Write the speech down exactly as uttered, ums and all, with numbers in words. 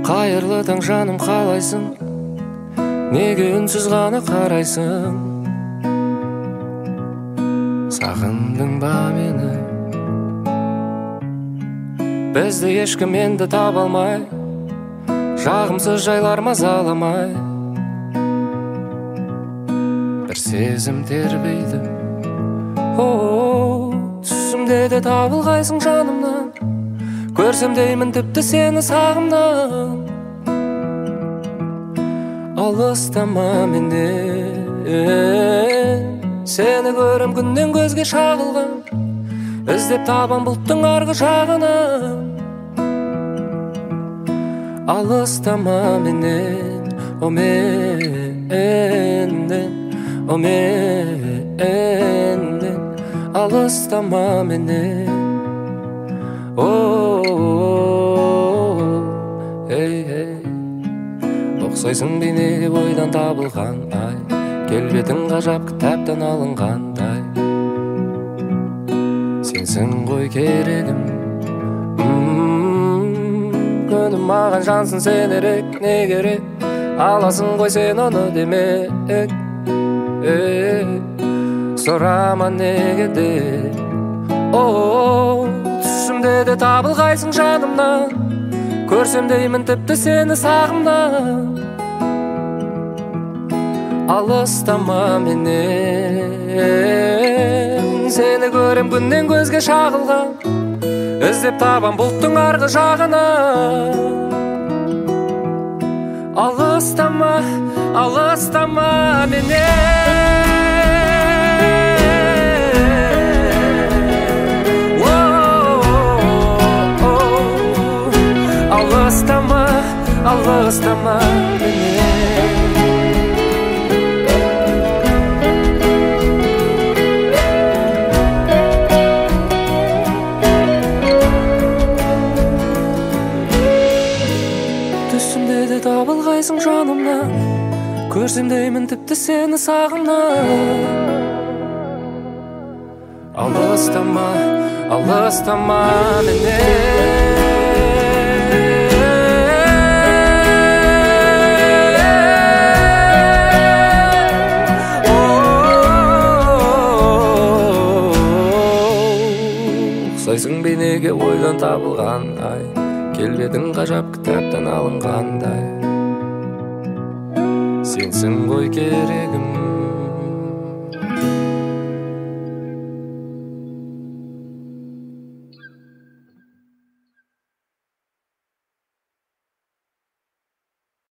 Қайырлы таң жаным, қалайсың? Неге үнсіз ғана қарайсың? Сағындың ба мені? Бізді ешкім енді таба алмай, жағымсыз жайлар мазаламай, бір сезім тербейді. О, түсімде де табылғайсың жанымнан, көрсем деймін тіпті сені сағымнан. Алыстама менен, сені көрем күннен көзге шағылған, іздеп табам бұлттың арғы жағынан. Алыстама менен, о менен, о менен, алыстама менен. Эй, эй, ұқсайсың бейнеге ойдан табылған ай, келбетің ғажап кітаптан алынғандай. Сенсің ғой керегім, күнім маған жансың сен ерек, не керек, аласың ғой сен оны демек. Сұрама неге де, түсімде де табылғайсың жанымнан, көрсем деймін тіпті сені сағымнан. Алыстама менен, сені көрем күннен көзге шағылған, іздеп табам бұлттың арғы жағынан. Алыстама, алыстама менен. Алыстама, алыстама менен. Түсімде де табылғайсың жанымнан, көрсем деймін тіпті сені сағымнан. Алыстама, алыстама менен. Ұқсайсың бейнеге ойдан табылған ай, келбетің ғажап кітаптан алынғандай. Сенсің ғой керегім.